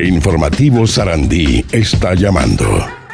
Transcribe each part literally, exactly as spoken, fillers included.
Informativo Sarandí está llamando.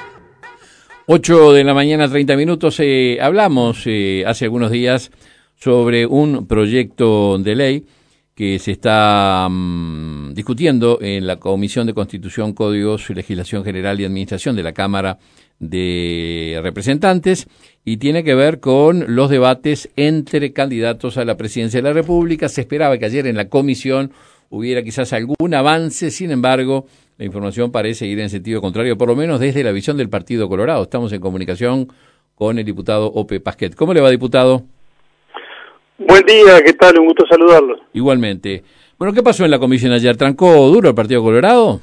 ocho de la mañana, treinta minutos. Eh, hablamos eh, hace algunos días sobre un proyecto de ley que se está um, discutiendo en la Comisión de Constitución, Códigos, Legislación General y Administración de la Cámara de Representantes, y tiene que ver con los debates entre candidatos a la presidencia de la República. Se esperaba que ayer en la comisión hubiera quizás algún avance, sin embargo, la información parece ir en sentido contrario, por lo menos desde la visión del Partido Colorado. Estamos en comunicación con el diputado Ope Pasquet. ¿Cómo le va, diputado? Buen día, ¿qué tal? Un gusto saludarlo. Igualmente. Bueno, ¿qué pasó en la comisión ayer? ¿Trancó duro el Partido Colorado?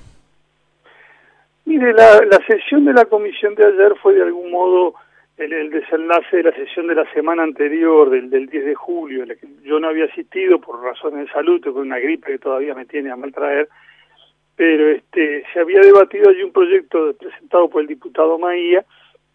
Mire, la, la sesión de la comisión de ayer fue de algún modo el, el desenlace de la sesión de la semana anterior, del, del diez de julio, en la que yo no había asistido por razones de salud, con una gripe que todavía me tiene a mal traer, pero este se había debatido allí un proyecto presentado por el diputado Maía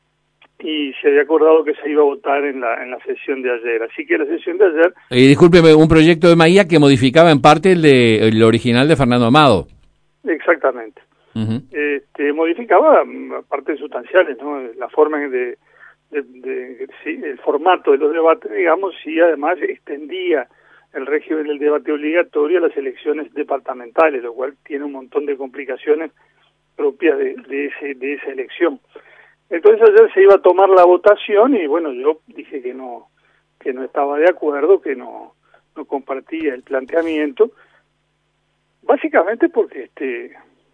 y se había acordado que se iba a votar en la en la sesión de ayer. Así que la sesión de ayer... Eh, discúlpeme, un proyecto de Maía que modificaba en parte el, de, el original de Fernando Amado. Exactamente. Uh-huh. Este, modificaba partes sustanciales, ¿no? La forma de, de, de sí, el formato de los debates, digamos, y además extendía el régimen del debate obligatorio a las elecciones departamentales, lo cual tiene un montón de complicaciones propias de, de ese de esa elección. Entonces ayer se iba a tomar la votación y bueno, yo dije que no que no estaba de acuerdo, que no no compartía el planteamiento, básicamente porque este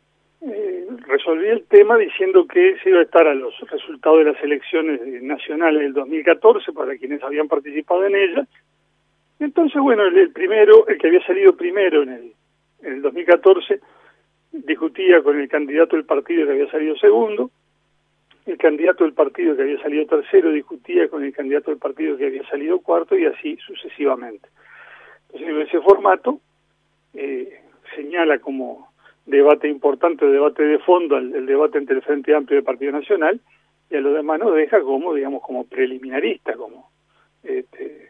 Eh, resolví el tema diciendo que se iba a estar a los resultados de las elecciones nacionales del dos mil catorce para quienes habían participado en ellas. Entonces, bueno, el, el primero, el que había salido primero en el, en el dos mil catorce, discutía con el candidato del partido que había salido segundo, el candidato del partido que había salido tercero discutía con el candidato del partido que había salido cuarto y así sucesivamente. Entonces, ese formato eh, señala como debate importante, debate de fondo, el, el debate entre el Frente Amplio y el Partido Nacional, y a los demás nos deja como, digamos, como preliminarista, como este,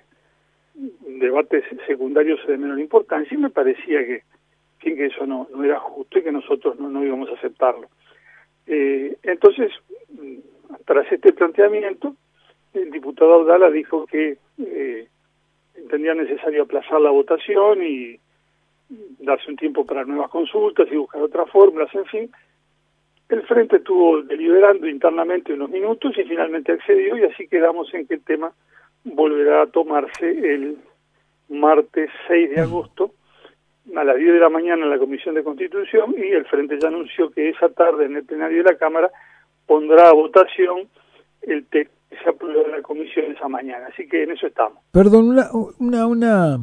debates secundarios de menor importancia, y me parecía que, que eso no, no era justo y que nosotros no, no íbamos a aceptarlo. Eh, entonces, tras este planteamiento, el diputado Abdala dijo que eh, entendía necesario aplazar la votación y darse un tiempo para nuevas consultas y buscar otras fórmulas, en fin. El Frente estuvo deliberando internamente unos minutos y finalmente accedió, y así quedamos en que el tema volverá a tomarse el martes seis de agosto a las diez de la mañana en la Comisión de Constitución, y el Frente ya anunció que esa tarde en el plenario de la Cámara pondrá a votación el texto que se aprobó en la Comisión esa mañana. Así que en eso estamos. Perdón, una... una, una...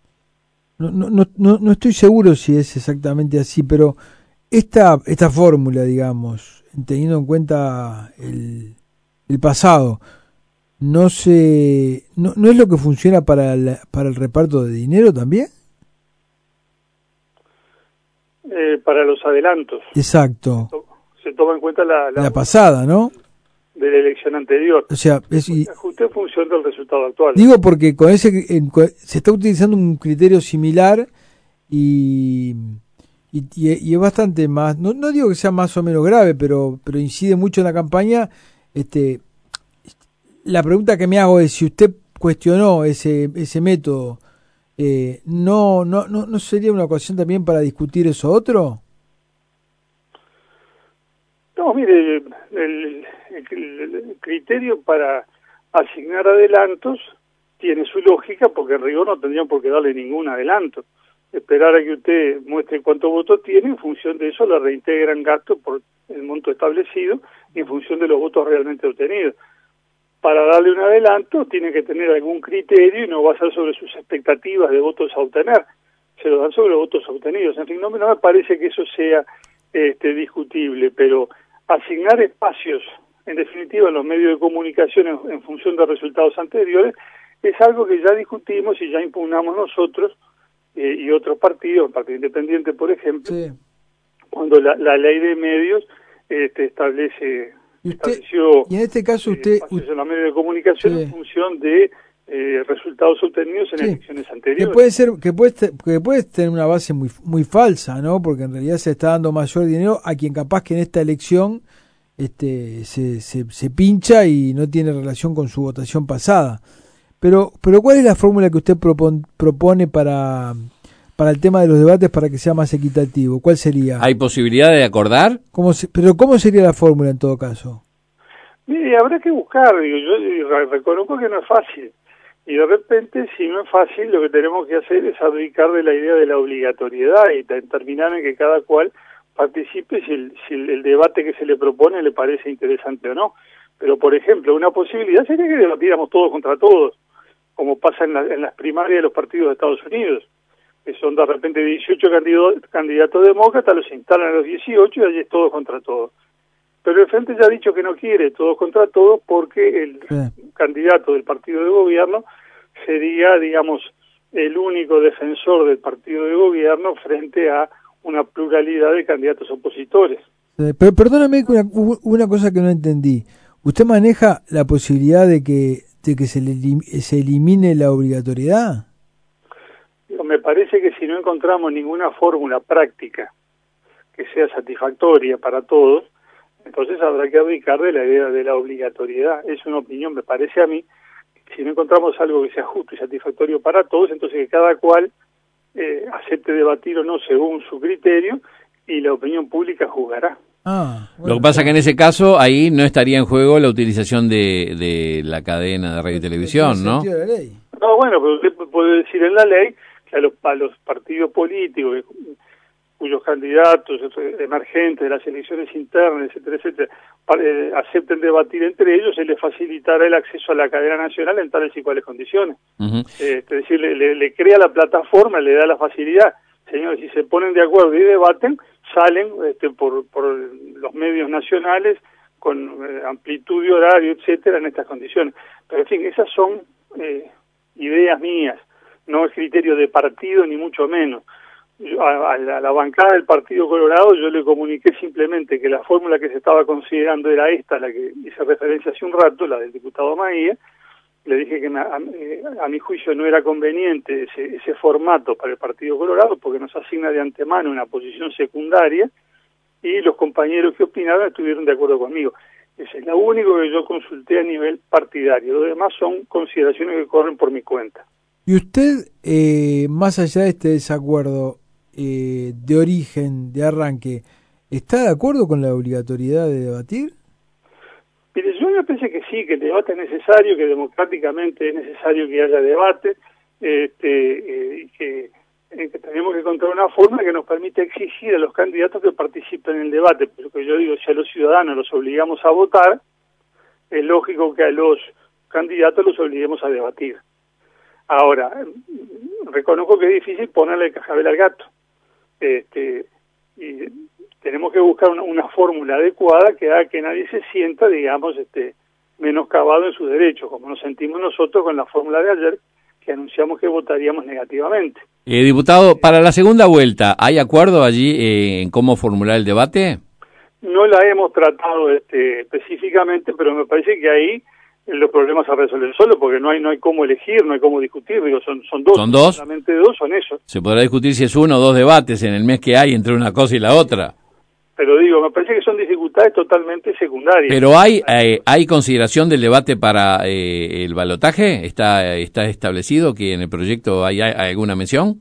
No, no, no, no estoy seguro si es exactamente así, pero esta esta fórmula, digamos, teniendo en cuenta el, el pasado, no se no, no es lo que funciona para el, para el reparto de dinero también. Eh, para los adelantos. Exacto. Se toma en cuenta la, la, la pasada, ¿no? De la elección anterior. O sea, es, y, ajuste en función del resultado actual. Digo porque con ese se está utilizando un criterio similar y y, y es bastante más, no, no digo que sea más o menos grave, pero pero incide mucho en la campaña. Este, la pregunta que me hago es si usted cuestionó ese ese método, eh, no no no no sería una ocasión también para discutir eso otro. No, mire, el, el, el criterio para asignar adelantos tiene su lógica, porque en rigor no tendrían por qué darle ningún adelanto. Esperar a que usted muestre cuántos votos tiene, en función de eso le reintegran gastos por el monto establecido y en función de los votos realmente obtenidos. Para darle un adelanto tiene que tener algún criterio y no basar sobre sus expectativas de votos a obtener, se lo dan sobre los votos obtenidos. En fin, no, no me parece que eso sea este, discutible, pero asignar espacios, en definitiva, en los medios de comunicación en, en función de resultados anteriores, es algo que ya discutimos y ya impugnamos nosotros eh, y otros partidos, el Partido Independiente, por ejemplo, sí. Cuando la, la ley de medios este, establece ¿Y usted, estableció y en este caso usted, espacios en los medios de comunicación sí. en función de eh, resultados obtenidos en sí, elecciones anteriores. Que puede ser, que puede, que puede tener una base muy muy falsa, ¿no? Porque en realidad se está dando mayor dinero a quien capaz que en esta elección este se, se, se pincha y no tiene relación con su votación pasada. Pero pero ¿cuál es la fórmula que usted propone, propone para para el tema de los debates para que sea más equitativo? ¿Cuál sería? ¿Hay posibilidad de acordar? ¿Cómo se, pero ¿cómo sería la fórmula en todo caso? Mire, habrá que buscar, digo, yo reconozco que no es fácil. Y de repente, si no es fácil, lo que tenemos que hacer es abdicar de la idea de la obligatoriedad y terminar en que cada cual participe si el, si el, el debate que se le propone le parece interesante o no. Pero, por ejemplo, una posibilidad sería que debatiéramos todos contra todos, como pasa en, la, en las primarias de los partidos de Estados Unidos, que son de repente dieciocho candidatos, candidatos demócratas, los instalan a los dieciocho y allí es todos contra todos. Pero el Frente ya ha dicho que no quiere todos contra todos porque el sí. candidato del partido de gobierno sería, digamos, el único defensor del partido de gobierno frente a una pluralidad de candidatos opositores. Pero perdóname una, una cosa que no entendí. ¿Usted maneja la posibilidad de que de que se, le, se elimine la obligatoriedad? Me parece que si no encontramos ninguna fórmula práctica que sea satisfactoria para todos, entonces habrá que abdicar de la idea de la obligatoriedad. Es una opinión, me parece a mí. Si no encontramos algo que sea justo y satisfactorio para todos, entonces que cada cual eh, acepte debatir o no según su criterio y la opinión pública juzgará. Ah, bueno, Lo que pasa es que en ese caso ahí no estaría en juego la utilización de, de la cadena de radio y televisión, ¿no? De la ley. No, bueno, pero usted puede decir en la ley que a los, a los partidos políticos cuyos candidatos emergentes de las elecciones internas, etcétera, etcétera, eh, acepten debatir entre ellos, se les facilitará el acceso a la cadena nacional en tales y cuales condiciones. Uh-huh. eh, es decir, le, le, le crea la plataforma, le da la facilidad. Señores, si se ponen de acuerdo y debaten, salen este, por, por los medios nacionales con eh, amplitud de horario, etcétera, en estas condiciones. Pero, en fin, esas son eh, ideas mías, no es criterio de partido, ni mucho menos. Yo, a, a, la, a la bancada del Partido Colorado yo le comuniqué simplemente que la fórmula que se estaba considerando era esta, la que hice referencia hace un rato, la del diputado Maía. Le dije que me, a, a mi juicio no era conveniente ese, ese formato para el Partido Colorado porque nos asigna de antemano una posición secundaria y los compañeros que opinaron estuvieron de acuerdo conmigo. Ese es lo único que yo consulté a nivel partidario. Lo demás son consideraciones que corren por mi cuenta. ¿Y usted, eh, más allá de este desacuerdo eh, de origen, de arranque, está de acuerdo con la obligatoriedad de debatir? Mire, yo me pensé que sí, que el debate es necesario, que democráticamente es necesario que haya debate, este, eh, que, eh, que tenemos que encontrar una forma que nos permita exigir a los candidatos que participen en el debate. Porque yo digo, si a los ciudadanos los obligamos a votar, es lógico que a los candidatos los obliguemos a debatir. Ahora, reconozco que es difícil ponerle el cascabel al gato. Este, y tenemos que buscar una, una fórmula adecuada que haga que nadie se sienta, digamos, este, menoscabado en sus derechos, como nos sentimos nosotros con la fórmula de ayer, que anunciamos que votaríamos negativamente. Eh, diputado, para la segunda vuelta, ¿hay acuerdo allí eh, en cómo formular el debate? No la hemos tratado este, específicamente, pero me parece que ahí los problemas se resuelven solo porque no hay no hay cómo elegir, no hay cómo discutir, digo, son son dos, ¿Son dos? solamente dos son eso. Se podrá discutir si es uno o dos debates en el mes que hay entre una cosa y la otra. Pero digo, me parece que son dificultades totalmente secundarias. Pero hay eh, hay consideración del debate para eh, el balotaje, está está establecido que en el proyecto hay, hay alguna mención.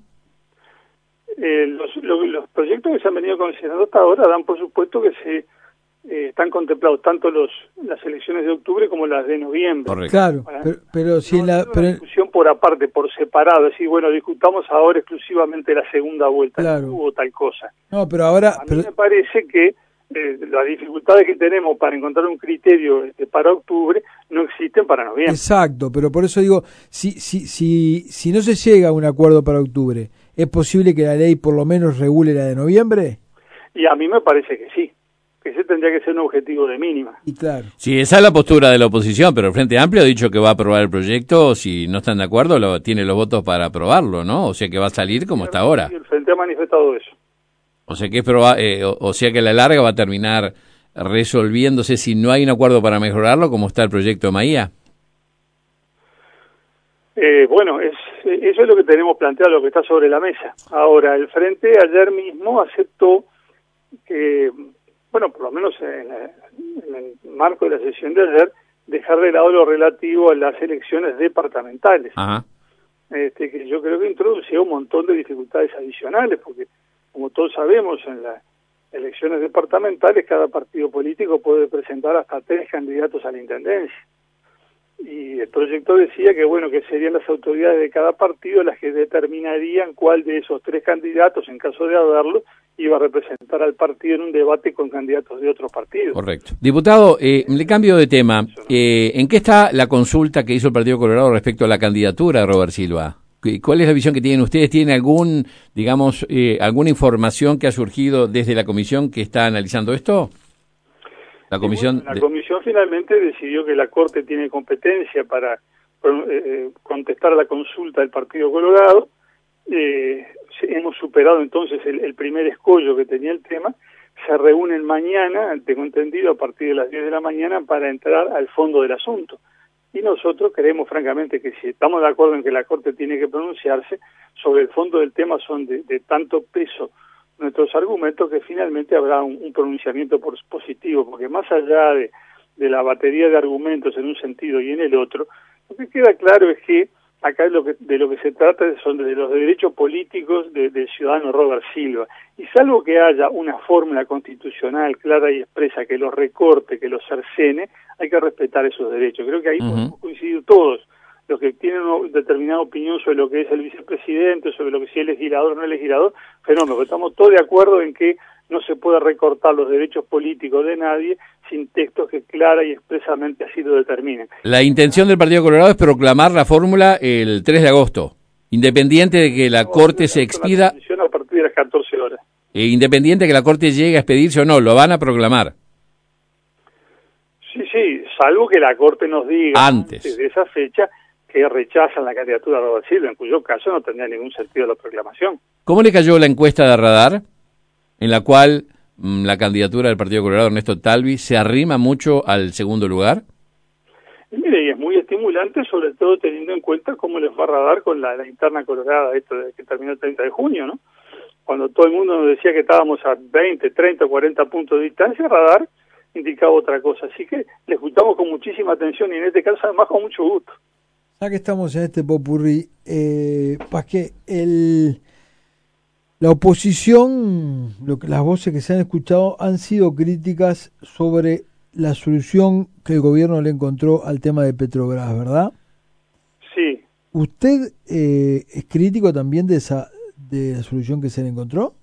Eh, los, los, los proyectos que se han venido considerando hasta ahora dan por supuesto que se Eh, están contemplados tanto los las elecciones de octubre como las de noviembre. Correcto. Claro, Para, pero, pero si no, la no pero, discusión por aparte, por separado, decir, bueno, discutamos ahora exclusivamente la segunda vuelta, claro. no hubo tal cosa. No, pero ahora a mí pero, me parece que eh, las dificultades que tenemos para encontrar un criterio este, para octubre no existen para noviembre. Exacto, pero por eso digo, si si si si no se llega a un acuerdo para octubre, ¿es posible que la ley por lo menos regule la de noviembre? Y a mí me parece que sí. Que ese tendría que ser un objetivo de mínima. Y claro. Sí, esa es la postura de la oposición, pero el Frente Amplio ha dicho que va a aprobar el proyecto, si no están de acuerdo, lo, tiene los votos para aprobarlo, ¿no? O sea que va a salir como está ahora. El Frente ha manifestado eso. O sea que es proba- eh, o, o sea que a la larga va a terminar resolviéndose si no hay un acuerdo para mejorarlo, como está el proyecto de Maía. Eh, bueno, es, eso es lo que tenemos planteado, lo que está sobre la mesa. Ahora, el Frente ayer mismo aceptó que, bueno, por lo menos en, en el marco de la sesión de ayer, dejar de lado lo relativo a las elecciones departamentales. Ajá. Este, que yo creo que introducía un montón de dificultades adicionales, porque como todos sabemos, en las elecciones departamentales cada partido político puede presentar hasta tres candidatos a la intendencia. Y el proyecto decía que bueno que serían las autoridades de cada partido las que determinarían cuál de esos tres candidatos, en caso de haberlo, iba a representar al partido en un debate con candidatos de otros partidos. Correcto. Diputado, eh, le cambio de tema. Eh, ¿En qué está la consulta que hizo el Partido Colorado respecto a la candidatura de Robert Silva? ¿Cuál es la visión que tienen ustedes? ¿Tienen algún, digamos, eh, alguna información que ha surgido desde la comisión que está analizando esto? La comisión, bueno, la comisión finalmente decidió que la Corte tiene competencia para eh, contestar a la consulta del Partido Colorado. Eh, hemos superado entonces el, el primer escollo que tenía el tema. Se reúnen mañana, tengo entendido, a partir de las diez de la mañana para entrar al fondo del asunto. Y nosotros creemos francamente que si estamos de acuerdo en que la Corte tiene que pronunciarse, sobre el fondo del tema son de, de tanto peso nuestros argumentos que finalmente habrá un, un pronunciamiento por, positivo, porque más allá de, de la batería de argumentos en un sentido y en el otro, lo que queda claro es que acá es lo que, de lo que se trata son de los derechos políticos de, del ciudadano Robert Silva, y salvo que haya una fórmula constitucional clara y expresa que los recorte, que los cercene, hay que respetar esos derechos. Creo que ahí uh-huh. podemos coincidir todos, los que tienen una determinada opinión sobre lo que es el vicepresidente, sobre lo que si es legislador o no es legislador, fenómeno. Estamos todos de acuerdo en que no se puede recortar los derechos políticos de nadie sin textos que clara y expresamente así lo determinen. La intención del Partido Colorado es proclamar la fórmula el tres de agosto, independiente de que la no, Corte se expida... A partir de las catorce horas. Eh, independiente de que la Corte llegue a expedirse o no, lo van a proclamar. Sí, sí, salvo que la Corte nos diga antes, antes de esa fecha que rechazan la candidatura de Robert Silva, en cuyo caso no tendría ningún sentido la proclamación. ¿Cómo le cayó la encuesta de Radar, en la cual mmm, la candidatura del Partido Colorado, Ernesto Talvi, se arrima mucho al segundo lugar? Y mire, y es muy estimulante, sobre todo teniendo en cuenta cómo les va a Radar con la, la interna colorada, esto de que terminó el treinta de junio, ¿no? Cuando todo el mundo nos decía que estábamos a veinte, treinta, cuarenta puntos de distancia, Radar indicaba otra cosa. Así que le escuchamos con muchísima atención y en este caso además con mucho gusto. Ya que estamos en este popurrí, eh, Pasqué, el, la oposición, lo que, las voces que se han escuchado han sido críticas sobre la solución que el gobierno le encontró al tema de Petrobras, ¿verdad? Sí. ¿Usted eh, es crítico también de esa de la solución que se le encontró?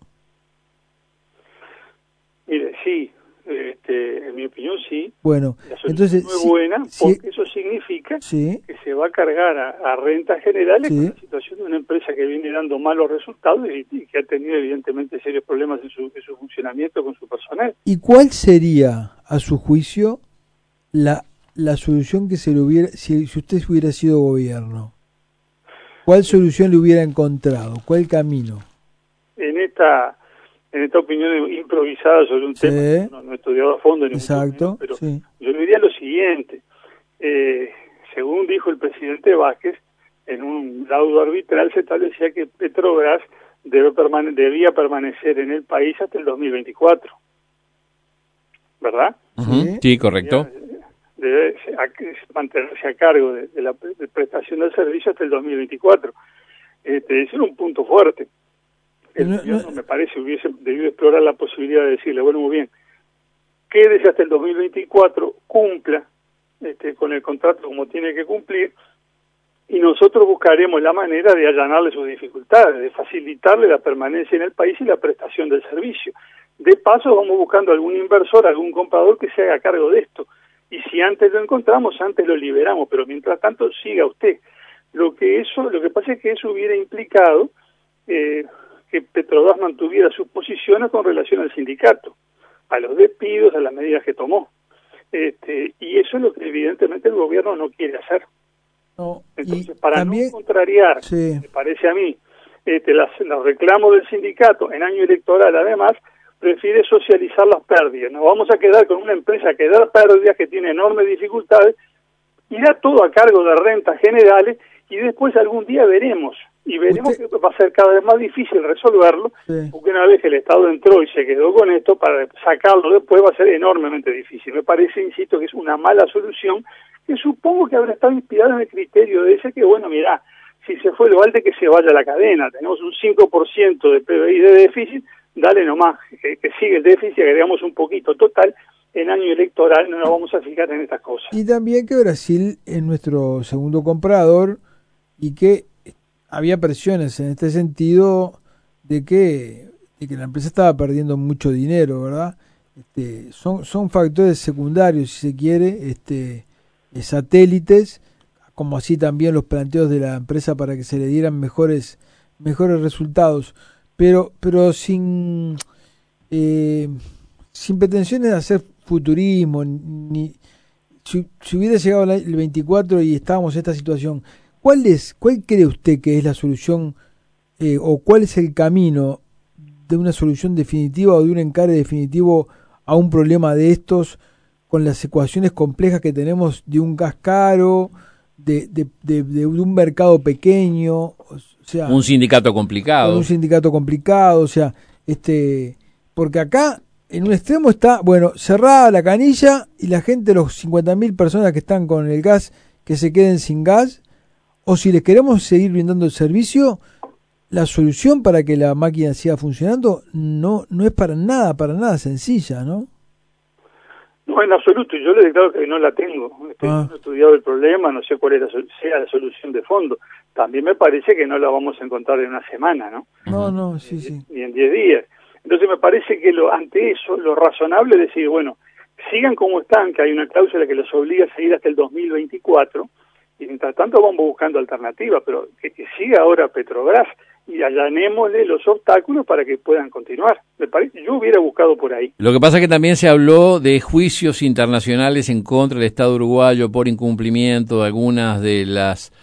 Mire, sí. Este, en mi opinión sí. Bueno, la solución entonces no es sí, buena porque sí, eso significa sí, que se va a cargar a, a rentas generales sí. con la situación de una empresa que viene dando malos resultados y, y que ha tenido evidentemente serios problemas en su, en su funcionamiento con su personal. ¿Y cuál sería, a su juicio, la la solución que se le hubiera, si, si usted hubiera sido gobierno? ¿Cuál solución le hubiera encontrado? ¿Cuál camino? En esta en esta opinión improvisada sobre un sí. tema que no, no he estudiado a fondo, en exacto, momento, pero sí. yo le diría lo siguiente. Eh, según dijo el presidente Vázquez, en un laudo arbitral se establecía que Petrobras debe permane- debía permanecer en el país hasta el dos mil veinticuatro. ¿Verdad? Uh-huh. Sí, correcto. Debe, debe mantenerse a cargo de, de la de prestación del servicio hasta el dos mil veinticuatro. Este, ese era un punto fuerte. El no, gobierno, no. me parece, hubiese debido explorar la posibilidad de decirle, bueno, muy bien, quédese hasta el dos mil veinticuatro, cumpla este, con el contrato como tiene que cumplir, y nosotros buscaremos la manera de allanarle sus dificultades, de facilitarle la permanencia en el país y la prestación del servicio. De paso, vamos buscando algún inversor, algún comprador que se haga cargo de esto. Y si antes lo encontramos, antes lo liberamos, pero mientras tanto siga usted. Lo que eso, lo que pasa es que eso hubiera implicado eh, que Petrobras mantuviera sus posiciones con relación al sindicato, a los despidos, a las medidas que tomó. Este, y eso es lo que evidentemente el gobierno no quiere hacer. No, Entonces, para también, no contrariar, sí. me parece a mí, este, las, los reclamos del sindicato en año electoral, además, prefiere socializar las pérdidas. Nos vamos a quedar con una empresa que da pérdidas, que tiene enormes dificultades, y da todo a cargo de rentas generales, y después algún día veremos, y veremos Usted... que va a ser cada vez más difícil resolverlo, sí. porque una vez que el Estado entró y se quedó con esto, para sacarlo después va a ser enormemente difícil. Me parece, insisto, que es una mala solución, que supongo que habrá estado inspirado en el criterio de ese que, bueno, mirá, si se fue el balde, que se vaya a la cadena, tenemos un cinco por ciento de P B I de déficit, dale nomás, que, que sigue el déficit, agregamos un poquito total, en año electoral no nos vamos a fijar en estas cosas. Y también que Brasil es nuestro segundo comprador y que había presiones en este sentido de que, de que la empresa estaba perdiendo mucho dinero, ¿verdad? Este, son, son factores secundarios, si se quiere, este, satélites, como así también los planteos de la empresa para que se le dieran mejores mejores resultados, pero pero sin eh, sin pretensiones de hacer futurismo, ni si, si hubiera llegado el veinticuatro y estábamos en esta situación, ¿cuál es cuál cree usted que es la solución eh, o cuál es el camino de una solución definitiva o de un encare definitivo a un problema de estos, con las ecuaciones complejas que tenemos de un gas caro, de, de, de, de un mercado pequeño, o sea, un sindicato complicado, un sindicato complicado, o sea, este, porque acá en un extremo está, bueno, cerrada la canilla y la gente, los cincuenta mil personas que están con el gas, que se queden sin gas, o si les queremos seguir brindando el servicio, la solución para que la máquina siga funcionando no no es para nada, para nada sencilla, ¿no? No, en absoluto, yo le declaro que no la tengo. Estoy ah. no he estudiado el problema, no sé cuál es la, sea la solución de fondo. También me parece que no la vamos a encontrar en una semana, ¿no? No, no, sí, sí. Ni en diez días. Entonces me parece que lo ante eso, lo razonable es decir, bueno, sigan como están, que hay una cláusula que los obliga a seguir hasta el dos mil veinticuatro, y mientras tanto vamos buscando alternativas, pero que, que siga ahora Petrobras y allanémosle los obstáculos para que puedan continuar. Me parece, yo hubiera buscado por ahí. Lo que pasa es que también se habló de juicios internacionales en contra del Estado uruguayo por incumplimiento de algunas de las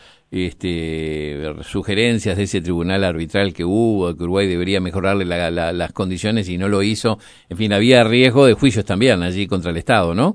este, sugerencias de ese tribunal arbitral que hubo, que Uruguay debería mejorarle la, la, las condiciones y no lo hizo. En fin, había riesgo de juicios también allí contra el Estado, ¿no?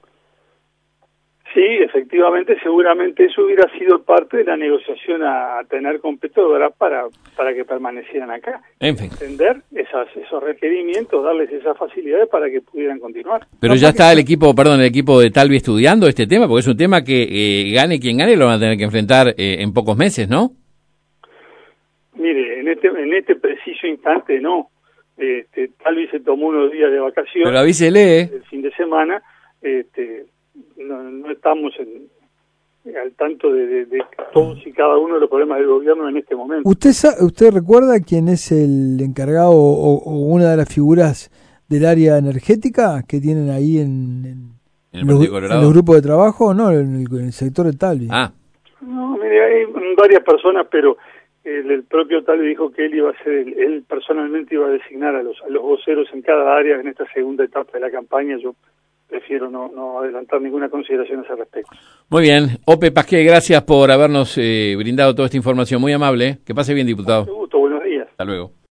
Sí, efectivamente, seguramente eso hubiera sido parte de la negociación a, a tener con Petrobras para para que permanecieran acá. En fin. Entender esas, esos requerimientos, darles esas facilidades para que pudieran continuar. Pero no, ya está el equipo, perdón, el equipo de Talvi estudiando este tema, porque es un tema que eh, gane quien gane lo van a tener que enfrentar eh, en pocos meses, ¿no? Mire, en este en este preciso instante no. Este, Talvi se tomó unos días de vacaciones. Pero avísele. El fin de semana, este No, no estamos en, al tanto de, de, de todos y cada uno de los problemas del gobierno en este momento. ¿Usted sabe, usted recuerda quién es el encargado o, o una de las figuras del área energética que tienen ahí en, en, ¿En el los, en los grupos de trabajo? No, en el, en el sector de Talvi. Ah. No, mire, hay varias personas, pero el, el propio Talvi dijo que él iba a ser, él, él personalmente iba a designar a los, a los voceros en cada área en esta segunda etapa de la campaña. Yo prefiero no, no adelantar ninguna consideración a ese respecto. Muy bien. Ope Pasqué, gracias por habernos eh, brindado toda esta información. Muy amable. Que pase bien, diputado. Mucho gusto, buenos días. Hasta luego.